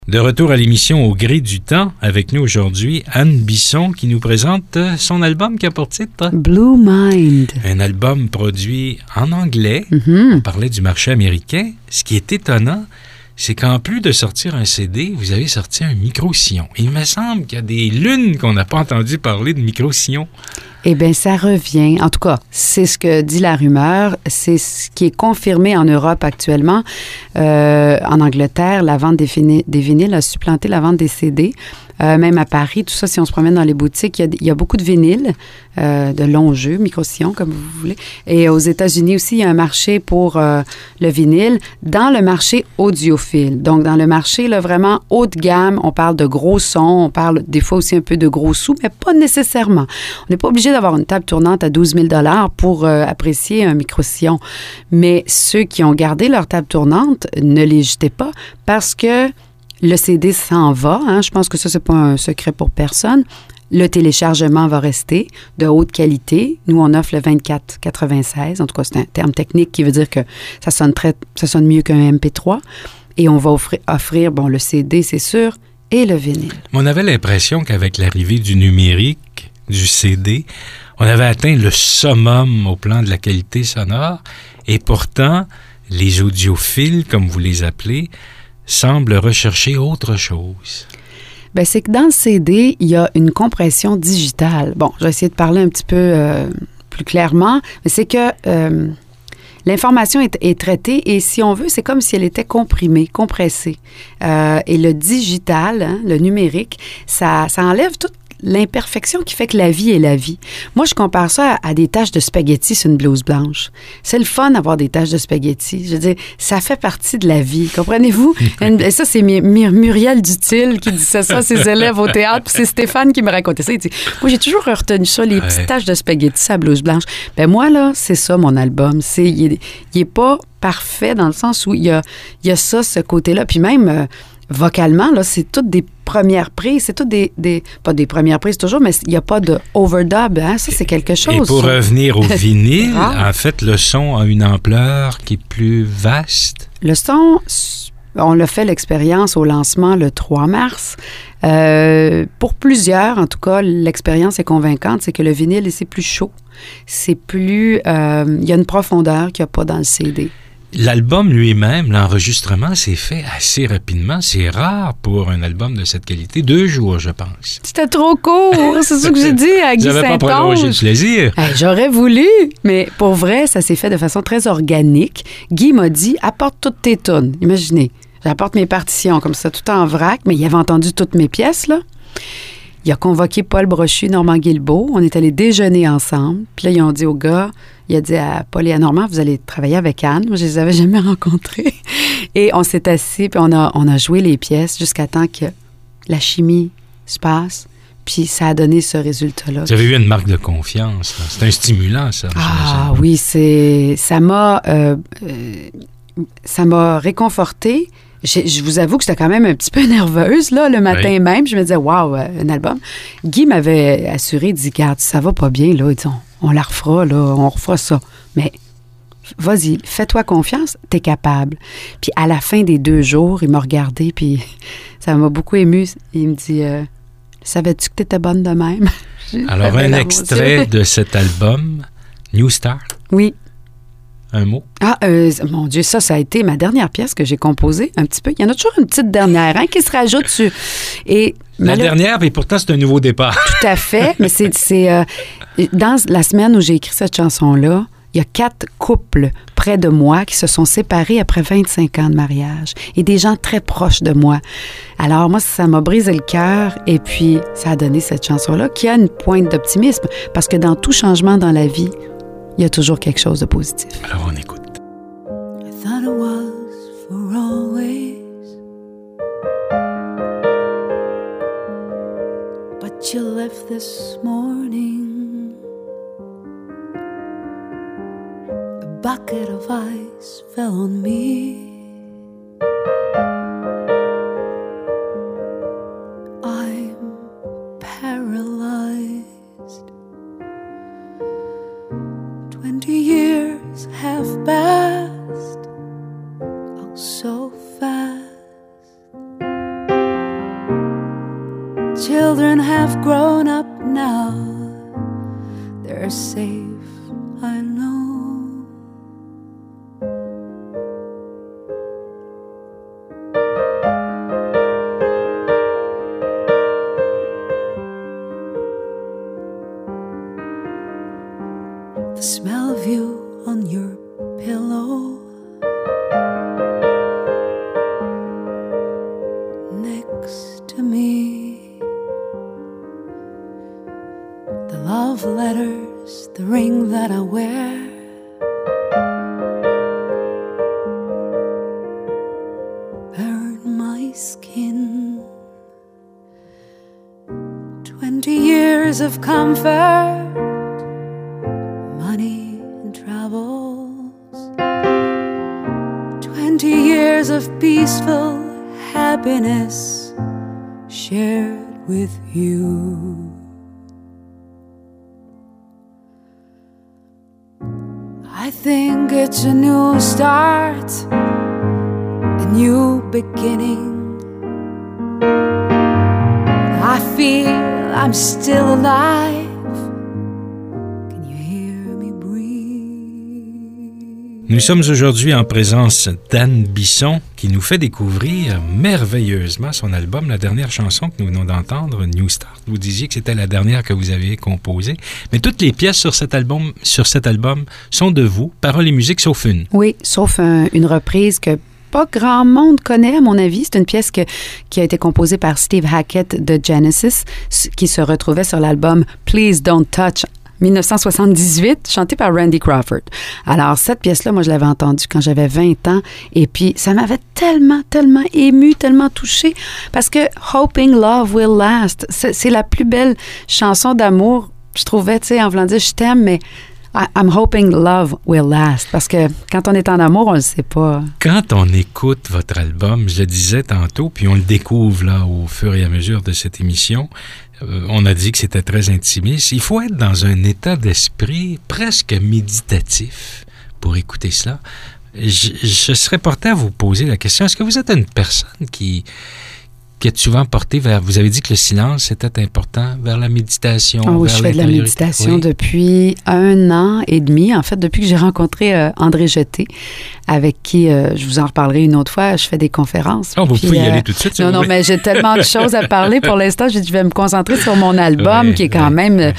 De retour à l'émission Au gré du temps, avec nous aujourd'hui, Anne Bisson qui nous présente son album qui a pour titre Blue Mind. Un album produit en anglais. On parlait du marché américain. Ce qui est étonnant, c'est qu'en plus de sortir un CD, vous avez sorti un micro-sillon. Il me semble qu'il y a des lunes qu'on n'a pas entendu parler de micro-sillon. Eh bien, ça revient. En tout cas, c'est ce que dit la rumeur. C'est ce qui est confirmé en Europe actuellement. En Angleterre, la vente des vinyles a supplanté la vente des CD. Même à Paris, tout ça, si on se promène dans les boutiques, il y a beaucoup de vinyles, de longs jeux, micro-sillons, comme vous voulez. Et aux États-Unis aussi, il y a un marché pour le vinyle dans le marché audiophile. Donc, dans le marché, là, vraiment haut de gamme, on parle de gros sons, on parle des fois aussi un peu de gros sous, mais pas nécessairement. On n'est pas obligé d'avoir une table tournante à 12 000 $ pour apprécier un micro-sillon. Mais ceux qui ont gardé leur table tournante, ne les jetez pas parce que le CD s'en va. Hein. Je pense que ça, c'est pas un secret pour personne. Le téléchargement va rester de haute qualité. Nous, on offre le 24-96. En tout cas, c'est un terme technique qui veut dire que ça sonne mieux qu'un MP3. Et on va offrir le CD, c'est sûr, et le vinyle. On avait l'impression qu'avec l'arrivée du numérique, du CD, on avait atteint le summum au plan de la qualité sonore. Et pourtant, les audiophiles, comme vous les appelez, semble rechercher autre chose. Bien, c'est que dans le CD, il y a une compression digitale. Bon, je vais essayer de parler un petit peu plus clairement, mais c'est que l'information est traitée et si on veut, c'est comme si elle était comprimée, compressée. Et le digital, hein, le numérique, ça enlève toute l'imperfection qui fait que la vie est la vie. Moi, je compare ça à des taches de spaghettis sur une blouse blanche. C'est le fun d'avoir des taches de spaghettis. Je veux dire, ça fait partie de la vie. Comprenez-vous? Et ça, c'est Muriel Dutil qui disait ça à ses élèves au théâtre. Puis c'est Stéphane qui me racontait ça. Il dit, moi, j'ai toujours retenu ça, les petites taches de spaghettis sur la blouse blanche. Ben moi, là, c'est ça, mon album. Il est pas parfait dans le sens où il y a ça, ce côté-là. Puis même vocalement, là, c'est toutes des premières prises, c'est toutes pas des premières prises toujours, mais il n'y a pas de overdub, hein? Ça, c'est quelque chose. Et pour revenir au vinyle, en fait, le son a une ampleur qui est plus vaste. Le son, on l'a fait l'expérience au lancement le 3 mars. Pour plusieurs, en tout cas, l'expérience est convaincante, c'est que le vinyle, c'est plus chaud. C'est plus... il y a une profondeur qu'il n'y a pas dans le CD. L'album lui-même, l'enregistrement s'est fait assez rapidement. C'est rare pour un album de cette qualité. 2 jours, je pense. C'était trop court, c'est ça que j'ai dit à Guy Saint-Onge. J'avais pas prolongé le plaisir. J'aurais voulu, mais pour vrai, ça s'est fait de façon très organique. Guy m'a dit, apporte toutes tes tunes. Imaginez, j'apporte mes partitions comme ça, tout en vrac, mais il avait entendu toutes mes pièces, là. Il a convoqué Paul Brochu, Normand Guilbeault. On est allés déjeuner ensemble. Puis là, ils ont dit au gars, il a dit à Paul et à Normand, vous allez travailler avec Anne. Moi, je les avais jamais rencontrés. Et on s'est assis, puis on a joué les pièces jusqu'à temps que la chimie se passe. Puis ça a donné ce résultat-là. Vous avez eu une marque de confiance. Là. C'est un stimulant, ça. Ah oui, ça m'a réconfortée. Je vous avoue que j'étais quand même un petit peu nerveuse, là, le matin même. Je me disais, waouh, un album. Guy m'avait assuré, il dit, regarde, ça va pas bien, là. Il dit, on la refera, là, on refera ça. Mais vas-y, fais-toi confiance, t'es capable. Puis à la fin des 2 jours, il m'a regardé, puis ça m'a beaucoup émue. Il me dit, savais-tu que t'étais bonne de même? Alors, un extrait de cet album, New Star. Oui. Un mot? Mon Dieu, ça a été ma dernière pièce que j'ai composée un petit peu. Il y en a toujours une petite dernière qui se rajoute dessus. Et la dernière, mais pourtant, c'est un nouveau départ. Tout à fait, mais c'est dans la semaine où j'ai écrit cette chanson-là, il y a 4 couples près de moi qui se sont séparés après 25 ans de mariage et des gens très proches de moi. Alors moi, ça m'a brisé le cœur et puis ça a donné cette chanson-là qui a une pointe d'optimisme parce que dans tout changement dans la vie, il y a toujours quelque chose de positif. Alors, on écoute. I thought it was for always, but you left this morning. A bucket of ice fell on me. I'm paralyzed. 20 years have passed, oh so fast. children have grown up now. They're safe, I know. The smell of you on your pillow next to me, the love letters, the ring that I wear, burn my skin. 20 years of comfort, money and travels, 20 years of peaceful happiness shared with you. I think it's a new start, a new beginning. I feel I'm still alive. Nous sommes aujourd'hui en présence d'Anne Bisson qui nous fait découvrir merveilleusement son album, la dernière chanson que nous venons d'entendre, New Start. Vous disiez que c'était la dernière que vous avez composée, mais toutes les pièces sur cet album sont de vous, paroles et musique sauf une. Oui, sauf une reprise que pas grand monde connaît, à mon avis. C'est une pièce qui a été composée par Steve Hackett de Genesis, qui se retrouvait sur l'album Please Don't Touch 1978, chantée par Randy Crawford. Alors, cette pièce-là, moi, je l'avais entendue quand j'avais 20 ans, et puis ça m'avait tellement émue, tellement touchée, parce que « Hoping Love Will Last », c'est la plus belle chanson d'amour, je trouvais, tu sais, en voulant dire « je t'aime », mais I'm hoping love will last. Parce que quand on est en amour, on le sait pas. Quand on écoute votre album, je le disais tantôt, puis on le découvre là au fur et à mesure de cette émission, on a dit que c'était très intimiste. Il faut être dans un état d'esprit presque méditatif pour écouter cela. Je serais porté à vous poser la question, est-ce que vous êtes une personne qui est souvent portée vers... Vous avez dit que le silence était important, vers la méditation, oui, je fais de la méditation depuis 1 an et demi. En fait, depuis que j'ai rencontré André Jeté, avec qui, je vous en reparlerai une autre fois, je fais des conférences. Vous pouvez y aller tout de suite, si vous voulez. Mais j'ai tellement de choses à parler. Pour l'instant, je vais me concentrer sur mon album, qui est quand même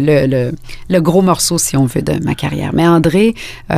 le gros morceau, si on veut, de ma carrière. Mais André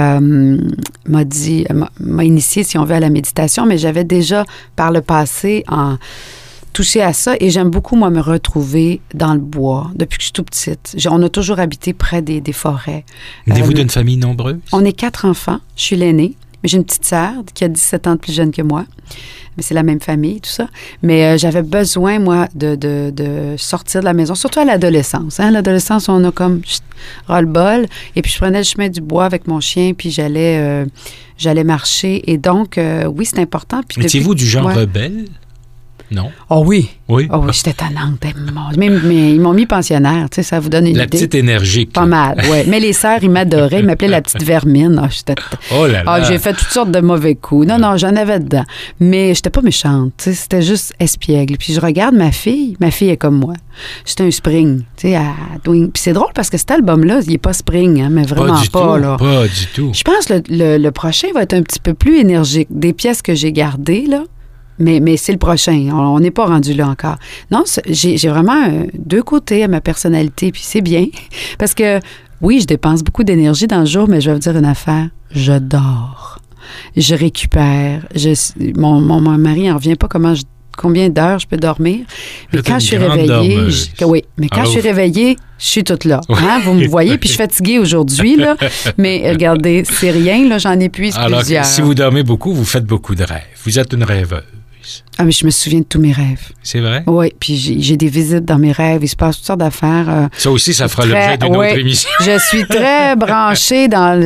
m'a initié, si on veut, à la méditation, mais j'avais déjà, par le passé, touché à ça, et j'aime beaucoup, moi, me retrouver dans le bois depuis que je suis toute petite. On a toujours habité près des forêts. Venez-vous d'une famille nombreuse? On est 4 enfants. Je suis l'aînée, mais j'ai une petite sœur qui a 17 ans de plus jeune que moi. Mais c'est la même famille, tout ça. Mais j'avais besoin, moi, de sortir de la maison, surtout à l'adolescence. À l'adolescence, on a comme ras-le-bol. Et puis, je prenais le chemin du bois avec mon chien, puis j'allais marcher. Et donc, oui, c'est important. Puis étiez-vous du genre rebelle? Non. Oh oui. Oui. Oh oui, j'étais tannante. Mais ils m'ont mis pensionnaire, tu sais, ça vous donne une idée. La petite énergique. Pas mal, oui. Mais les sœurs, ils m'adoraient. Ils m'appelaient la petite vermine. Oh là là. J'ai fait toutes sortes de mauvais coups. Non, j'en avais dedans. Mais j'étais pas méchante, tu sais, c'était juste espiègle. Puis je regarde ma fille est comme moi. J'étais un spring, tu sais, puis c'est drôle parce que cet album-là, il est pas spring, hein, mais vraiment pas, là. Pas du tout. Je pense que le prochain va être un petit peu plus énergique. Des pièces que j'ai gardées, là. Mais c'est le prochain. On n'est pas rendu là encore. Non, j'ai vraiment 2 côtés à ma personnalité, puis c'est bien. Parce que, oui, je dépense beaucoup d'énergie dans le jour, mais je vais vous dire une affaire. Je dors. Je récupère. Mon mari n'en revient pas combien d'heures je peux dormir. Mais quand je suis réveillée... je suis réveillée, je suis toute là. Hein? Vous me voyez, puis je suis fatiguée aujourd'hui, là. Mais regardez, c'est rien, là, j'en épuise plusieurs. Si vous dormez beaucoup, vous faites beaucoup de rêves. Vous êtes une rêveuse. Ah, mais je me souviens de tous mes rêves. C'est vrai? Oui, puis j'ai des visites dans mes rêves. Il se passe toutes sortes d'affaires. Ça aussi, ça fera l'objet d'une autre émission. Je suis très branchée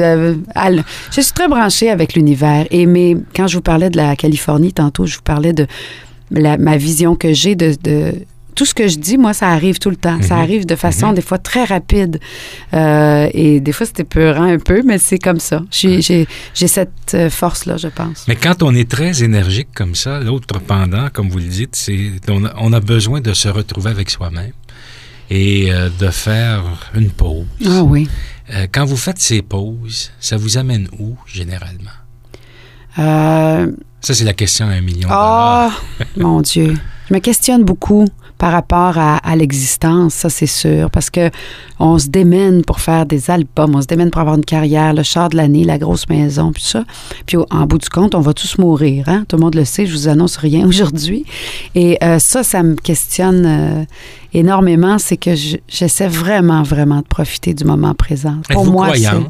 je suis très branchée avec l'univers. Mais quand je vous parlais de la Californie, tantôt, je vous parlais de ma vision que j'ai tout ce que je dis, moi, ça arrive tout le temps. Ça arrive de façon, des fois, très rapide. Et des fois, c'est épeurant un peu, mais c'est comme ça. J'ai cette force-là, je pense. Mais quand on est très énergique comme ça, l'autre pendant, comme vous le dites, c'est on a besoin de se retrouver avec soi-même et de faire une pause. Ah oui. Quand vous faites ces pauses, ça vous amène où, généralement? Ça, c'est la question à $1 million. Oh, mon Dieu. Je me questionne beaucoup par rapport à l'existence, ça c'est sûr, parce que on se démène pour faire des albums, on se démène pour avoir une carrière, le char de l'année, la grosse maison, puis ça. Puis en bout du compte, on va tous mourir, hein? Tout le monde le sait, je vous annonce rien aujourd'hui. Et ça me questionne énormément, c'est que j'essaie vraiment, vraiment de profiter du moment présent. Pour moi, croyante?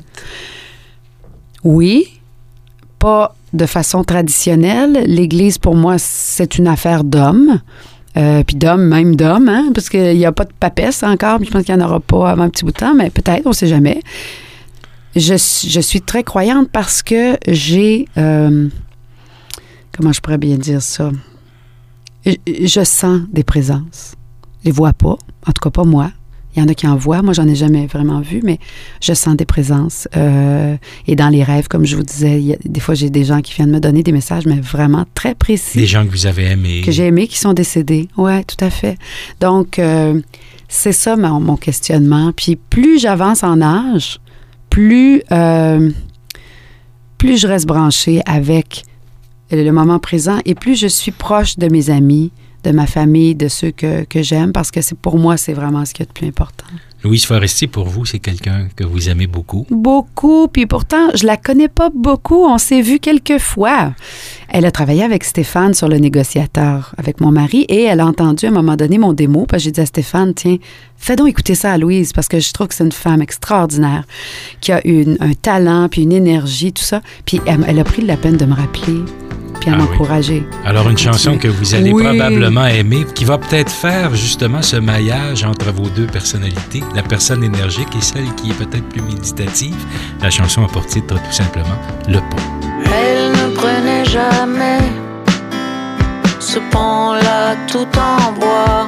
Oui, pas de façon traditionnelle. L'Église, pour moi, c'est une affaire d'hommes. Puis même d'hommes, hein, parce qu'il n'y a pas de papesse encore, puis je pense qu'il n'y en aura pas avant un petit bout de temps, mais peut-être, on ne sait jamais. Je suis très croyante parce que j'ai... comment je pourrais bien dire ça? Je sens des présences. Je les vois pas, en tout cas pas moi. Il y en a qui en voient. Moi, j'en ai jamais vraiment vu, mais je sens des présences. Et dans les rêves, comme je vous disais, des fois, j'ai des gens qui viennent me donner des messages, mais vraiment très précis. Des gens que vous avez aimés. Que j'ai aimés, qui sont décédés. Oui, tout à fait. Donc, c'est ça mon questionnement. Puis plus j'avance en âge, plus je reste branchée avec le moment présent et plus je suis proche de mes amis, de ma famille, de ceux que j'aime, parce que pour moi, c'est vraiment ce qu'il y a de plus important. Louise Forestier, pour vous, c'est quelqu'un que vous aimez beaucoup? Beaucoup, puis pourtant, je la connais pas beaucoup. On s'est vu quelques fois. Elle a travaillé avec Stéphane sur Le Négociateur, avec mon mari, et elle a entendu à un moment donné mon démo, parce que j'ai dit à Stéphane, tiens, fais donc écouter ça à Louise, parce que je trouve que c'est une femme extraordinaire, qui a un talent, puis une énergie, tout ça. Puis elle a pris la peine de me rappeler, puis à m'encourager. Oui. Alors, une chanson que vous allez probablement aimer, qui va peut-être faire justement ce maillage entre vos deux personnalités, la personne énergique et celle qui est peut-être plus méditative. La chanson a pour titre tout simplement « Le pont ». Elle ne prenait jamais ce pont-là tout en bois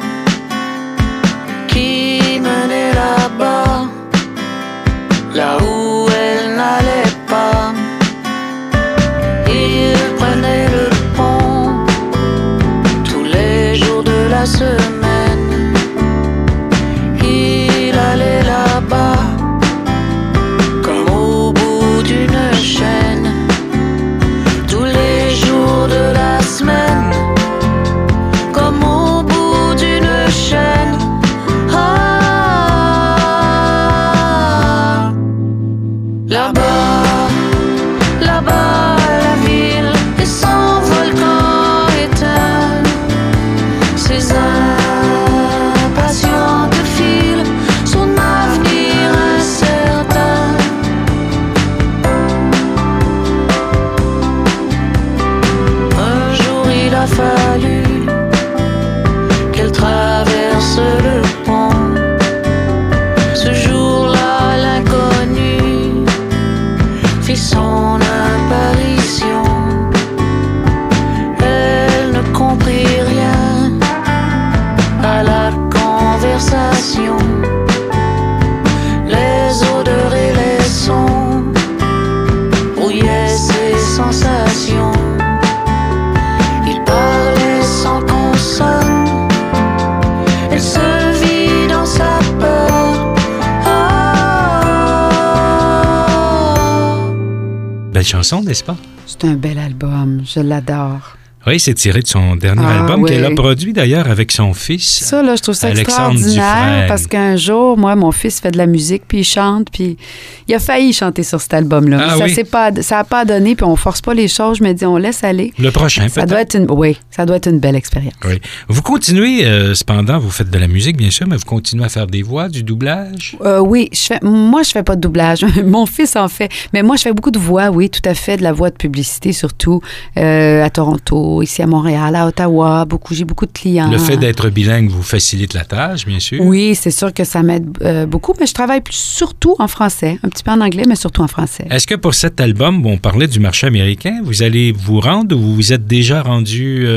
qui menait là-bas, là où elle n'allait pas. Il prenait le pont tous les jours de la semaine. Il allait là-bas comme au bout d'une chaîne. Tous les jours de la semaine comme au bout d'une chaîne. Ah, là-bas, là-bas. Fallu qu'elle traverse le pont. Ce jour-là, l'inconnu fit son apparition. Elle ne comprit rien à la conversation. Les odeurs et les sons brouillaient ses sensations. Elle se vit dans sa peur. Belle chanson, n'est-ce pas? C'est un bel album, je l'adore. Oui, c'est tiré de son dernier album qu'elle a produit d'ailleurs avec son fils. Ça, là, je trouve ça Alexandre extraordinaire Dufresne. parce qu'un jour, moi, mon fils fait de la musique, puis il chante, puis il a failli chanter sur cet album-là. Ah, ça n'a pas donné, puis on force pas les choses, je me dis, on laisse aller. Le prochain, ça peut-être. Ça doit être une belle expérience. Oui. Vous continuez, cependant, vous faites de la musique, bien sûr, mais vous continuez à faire des voix, du doublage? Oui, moi, je fais pas de doublage. Mon fils en fait. Mais moi, je fais beaucoup de voix, oui, tout à fait, de la voix de publicité, surtout à Toronto, Toronto, ici à Montréal, à Ottawa. J'ai beaucoup de clients. Le fait d'être bilingue vous facilite la tâche, bien sûr. Oui, c'est sûr que ça m'aide beaucoup, mais je travaille surtout en français, un petit peu en anglais, mais surtout en français. Est-ce que pour cet album, on parlait du marché américain, vous allez vous rendre ou vous êtes déjà rendu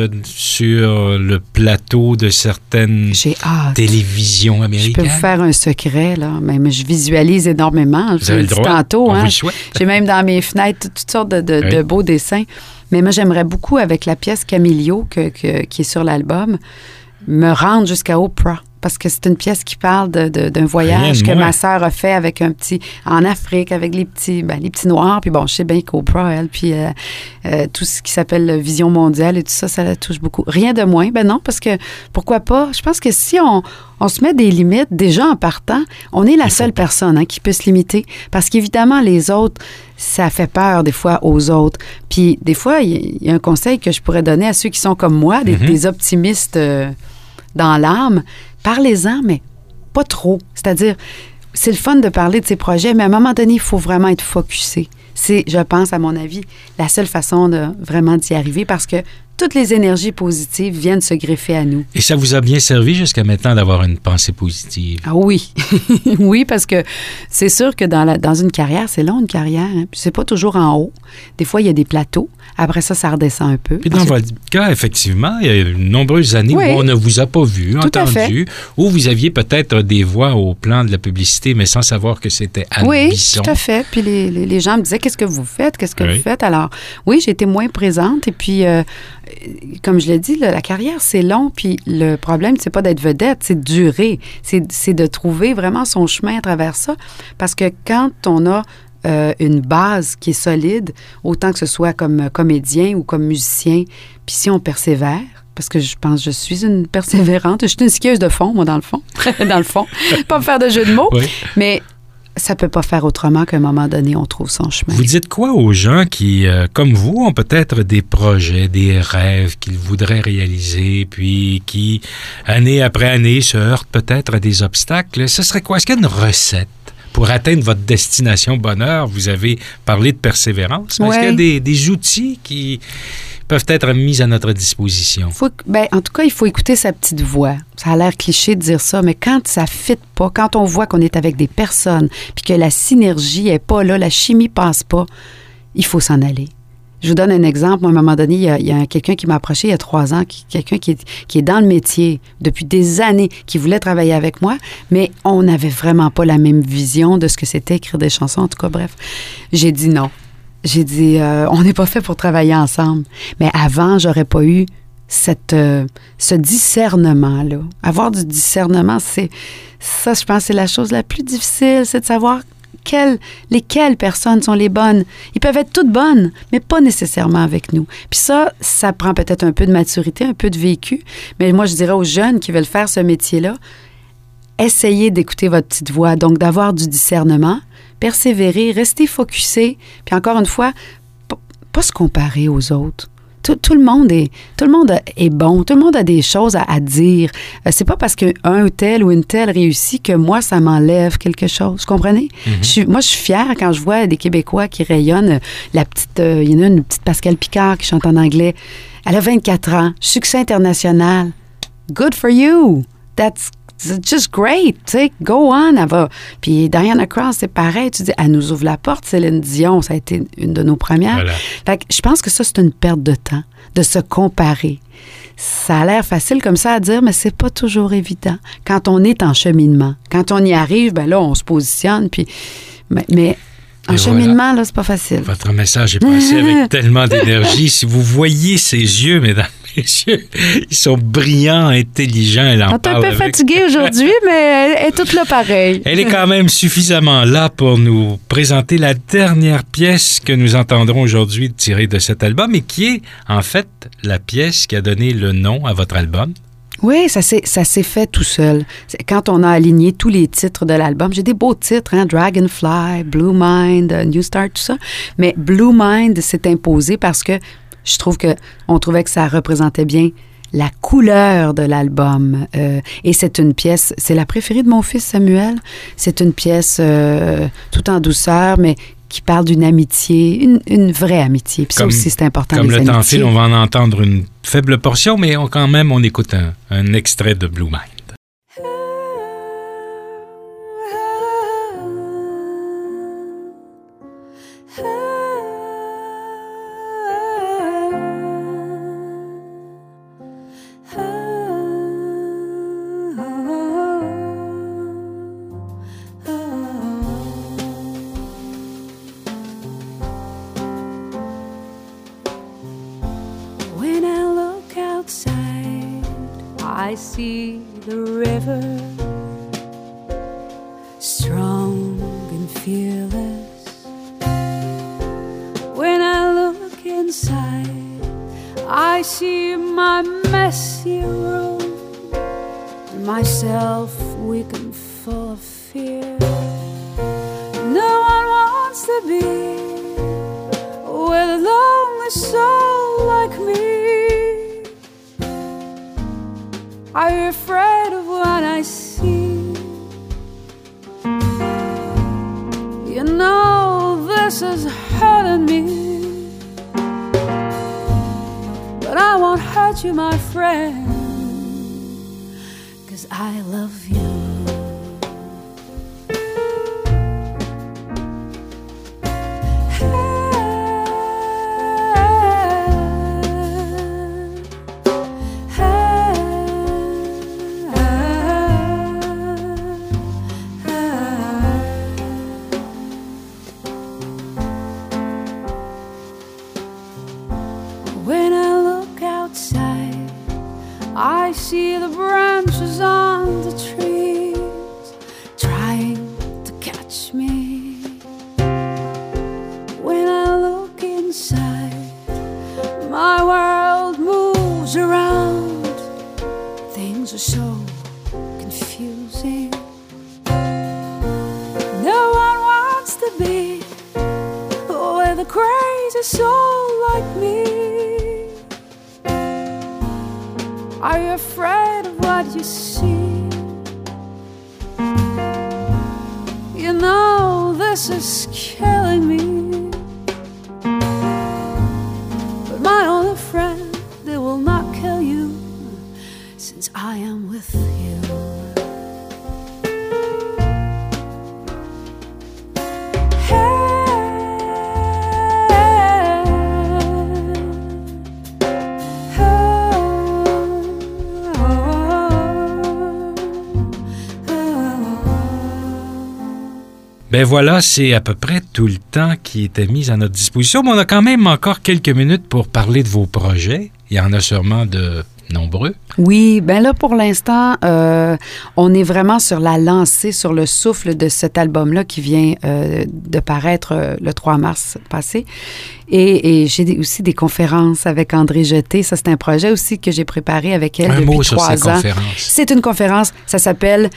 sur le plateau de certaines télévisions américaines? Je peux vous faire un secret, là, mais je visualise énormément. Vous avez le droit. Tantôt, on vous le souhaite. J'ai même dans mes fenêtres toutes sortes de beaux dessins. Mais moi, j'aimerais beaucoup, avec la pièce Camilio qui est sur l'album, me rendre jusqu'à Oprah. Parce que c'est une pièce qui parle d'un voyage que ma sœur a fait avec en Afrique, avec les petits Noirs. Puis bon, je sais bien qu'Oprah, elle, puis tout ce qui s'appelle Vision mondiale et tout ça, ça la touche beaucoup. Rien de moins, non, parce que pourquoi pas? Je pense que si on se met des limites, déjà en partant, on est la seule personne qui peut se limiter. Parce qu'évidemment, les autres, ça fait peur des fois aux autres. Puis des fois, il y a un conseil que je pourrais donner à ceux qui sont comme moi, des optimistes dans l'âme. Parlez-en, mais pas trop. C'est-à-dire, c'est le fun de parler de ces projets, mais à un moment donné, il faut vraiment être focusé. C'est, je pense, à mon avis, la seule façon de vraiment d'y arriver parce que toutes les énergies positives viennent se greffer à nous. Et ça vous a bien servi jusqu'à maintenant d'avoir une pensée positive? Ah oui. Oui, parce que c'est sûr que dans une carrière, c'est long, une carrière. Puis c'est pas toujours en haut. Des fois, il y a des plateaux. Après ça redescend un peu. Puis dans votre cas, effectivement, il y a de nombreuses années où on ne vous a pas vu, entendu, où vous aviez peut-être des voix au plan de la publicité, mais sans savoir que c'était Anne Bisson. Oui, tout à fait. Puis les gens me disaient, qu'est-ce que vous faites? Qu'est-ce que vous faites? Alors, oui, j'ai été moins présente. Et puis, comme je l'ai dit, la carrière, c'est long. Puis le problème, c'est pas d'être vedette, c'est de durer. C'est de trouver vraiment son chemin à travers ça. Parce que quand on a une base qui est solide, autant que ce soit comme comédien ou comme musicien, puis si on persévère, parce que je pense que je suis une persévérante, je suis une skieuse de fond, moi, dans le fond. Pas me faire de jeu de mots, mais ça peut pas faire autrement qu'à un moment donné, on trouve son chemin. Vous dites quoi aux gens qui, comme vous, ont peut-être des projets, des rêves qu'ils voudraient réaliser, puis qui, année après année, se heurtent peut-être à des obstacles? Ce serait quoi? Est-ce qu'il y a une recette pour atteindre votre destination bonheur? Vous avez parlé de persévérance, mais est-ce qu'il y a des outils qui peuvent être mis à notre disposition? En tout cas, il faut écouter sa petite voix. Ça a l'air cliché de dire ça, mais quand ça ne fit pas, quand on voit qu'on est avec des personnes, puis que la synergie n'est pas là, la chimie passe pas, il faut s'en aller. Je vous donne un exemple. À un moment donné, il y a quelqu'un qui m'a approché il y a 3 ans, quelqu'un qui est dans le métier depuis des années, qui voulait travailler avec moi, mais on n'avait vraiment pas la même vision de ce que c'était écrire des chansons. En tout cas, bref, j'ai dit non. J'ai dit, on n'est pas fait pour travailler ensemble. Mais avant, j'aurais pas eu ce discernement-là. Avoir du discernement, ça, je pense, c'est la chose la plus difficile, c'est de savoir lesquelles personnes sont les bonnes. Ils peuvent être toutes bonnes, mais pas nécessairement avec nous. Puis ça prend peut-être un peu de maturité, un peu de vécu. Mais moi, je dirais aux jeunes qui veulent faire ce métier-là, essayez d'écouter votre petite voix, donc d'avoir du discernement, persévérer, rester focusé, puis encore une fois, pas se comparer aux autres. Tout le monde est bon, tout le monde a des choses à dire. C'est pas parce qu'un tel ou une telle réussit que moi, ça m'enlève quelque chose. Vous comprenez? Mm-hmm. Moi, je suis fière quand je vois des Québécois qui rayonnent. Il y en a une petite Pascale Picard qui chante en anglais. Elle a 24 ans, succès international. Good for you! That's just great, tu sais, go on, elle va. Puis Diana Cross, c'est pareil, tu dis, elle nous ouvre la porte, Céline Dion, ça a été une de nos premières. Voilà. Fait que je pense que ça, c'est une perte de temps, de se comparer. Ça a l'air facile comme ça à dire, mais c'est pas toujours évident. Quand on est en cheminement, quand on y arrive, ben là, on se positionne, puis... Mais en cheminement, là, c'est pas facile. Votre message est passé avec tellement d'énergie. Si vous voyez ses yeux, mesdames, messieurs, ils sont brillants, intelligents. Elle en parle. On est un peu fatiguée aujourd'hui, mais elle est toute là pareil. Elle est quand même suffisamment là pour nous présenter la dernière pièce que nous entendrons aujourd'hui tirée de cet album et qui est, en fait, la pièce qui a donné le nom à votre album. Oui, ça s'est fait tout seul. Quand on a aligné tous les titres de l'album, j'ai des beaux titres, Dragonfly, Blue Mind, New Start, tout ça. Mais Blue Mind s'est imposé parce que je trouve on trouvait que ça représentait bien la couleur de l'album. Et c'est une pièce, c'est la préférée de mon fils Samuel. C'est une pièce tout en douceur, mais qui parle d'une amitié, une vraie amitié. Puis ça aussi, c'est important, comme les le temps amitiés. file, on va en entendre une faible portion, mais quand même, on écoute un extrait de Blue Mind. When I look outside, I see the river, strong and fearless. When I look inside, I see my messy room, and myself weak and full of fear. No one wants to be with a lonely soul like me. Are you afraid of what I see? You know this is hurting me, but I won't hurt you, my friend, 'cause I love you. When I look outside, I see the branches on the trees trying to catch me. When I look inside, my world moves around. Things are so confusing. No one wants to be with a crazy soul like me. Are you afraid of what you see? You know this is killing me, but my only friend, they will not kill you, since I am with you. Ben voilà, c'est à peu près tout le temps qui était mis à notre disposition, mais on a quand même encore quelques minutes pour parler de vos projets. Il y en a sûrement de nombreux. Oui, ben là, pour l'instant, on est vraiment sur la lancée, sur le souffle de cet album-là qui vient de paraître le 3 mars passé. Et j'ai aussi des conférences avec André Jeté. Ça, c'est un projet aussi que j'ai préparé avec elle depuis 3 ans. C'est une conférence. Ça s'appelle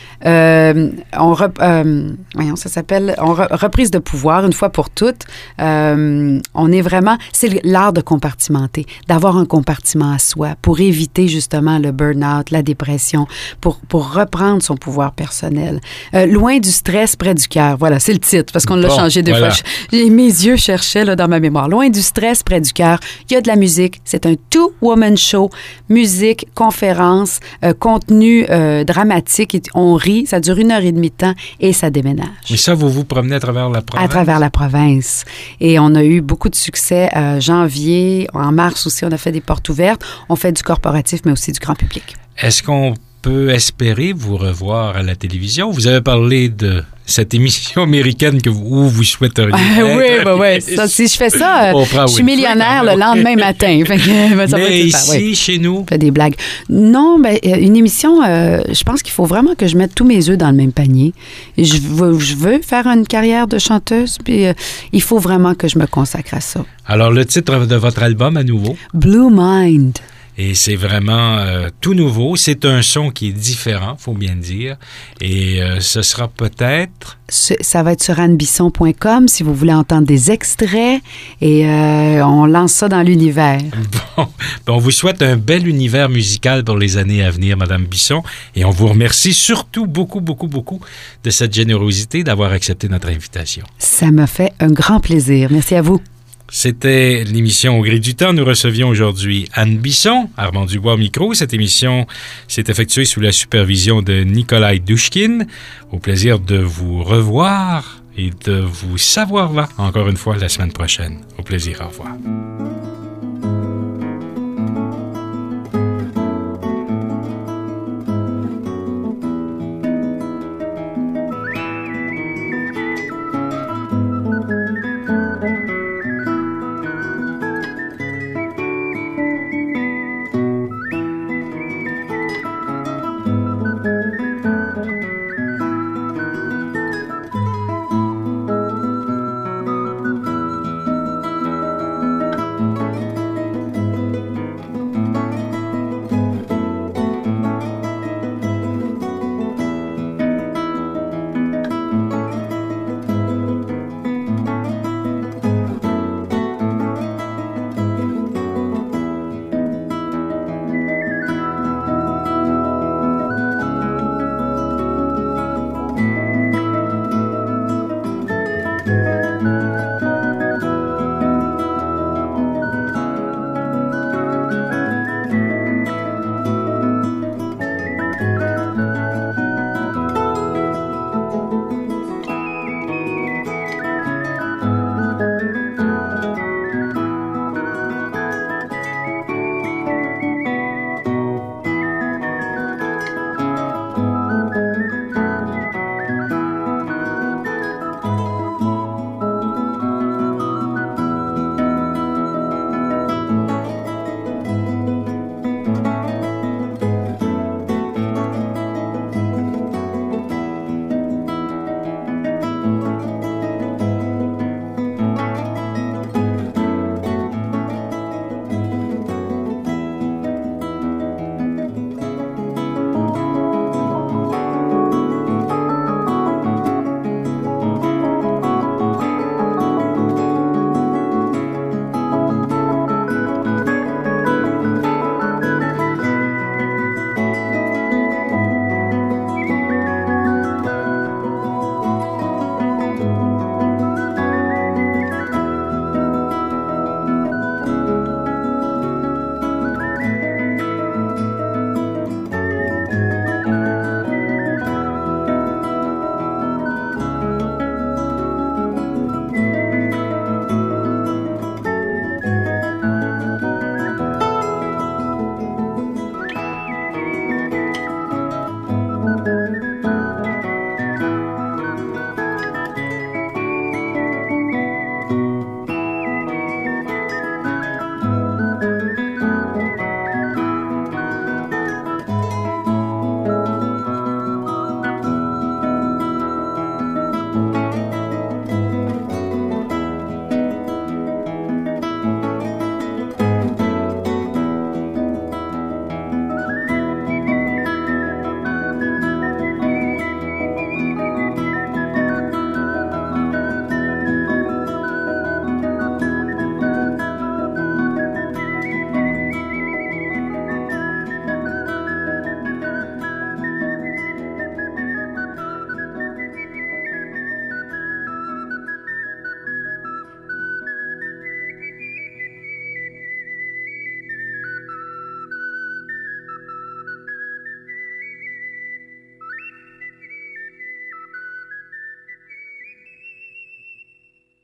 Reprise de pouvoir, une fois pour toutes. On est vraiment... C'est l'art de compartimenter, d'avoir un compartiment à soi pour éviter justement le burn-out, la dépression, pour reprendre son pouvoir personnel. Loin du stress, près du cœur. Voilà, c'est le titre, parce qu'on l'a changé deux fois. Mes yeux cherchaient là, dans ma mémoire. Loin du stress, près du cœur. Il y a de la musique. C'est un two-woman show. Musique, conférence, contenu dramatique. Et on rit. Ça dure 1h30 de temps et ça déménage. Mais ça, vous vous promenez à travers la province? À travers la province. Et on a eu beaucoup de succès. Janvier, en mars aussi, on a fait des portes ouvertes. On fait du corporatif, mais aussi du grand public. Est-ce qu'on peut espérer vous revoir à la télévision? Vous avez parlé de cette émission américaine où vous souhaiteriez être. Oui. Ça, si je fais ça, je suis millionnaire le lendemain matin. Mais ici, chez nous? Fait des blagues. Non, une émission, je pense qu'il faut vraiment que je mette tous mes œufs dans le même panier. Et je veux faire une carrière de chanteuse, puis il faut vraiment que je me consacre à ça. Alors, le titre de votre album, à nouveau? Blue Mind. Et c'est vraiment tout nouveau. C'est un son qui est différent, faut bien le dire. Et ce sera peut-être... Ça va être sur annebisson.com si vous voulez entendre des extraits. Et on lance ça dans l'univers. Bon, on vous souhaite un bel univers musical pour les années à venir, Madame Bisson. Et on vous remercie surtout beaucoup, beaucoup, beaucoup de cette générosité d'avoir accepté notre invitation. Ça m'a fait un grand plaisir. Merci à vous. C'était l'émission Au gré du temps. Nous recevions aujourd'hui Anne Bisson, Armand Dubois au micro. Cette émission s'est effectuée sous la supervision de Nikolai Douchkine. Au plaisir de vous revoir et de vous savoir là encore une fois la semaine prochaine. Au plaisir, au revoir.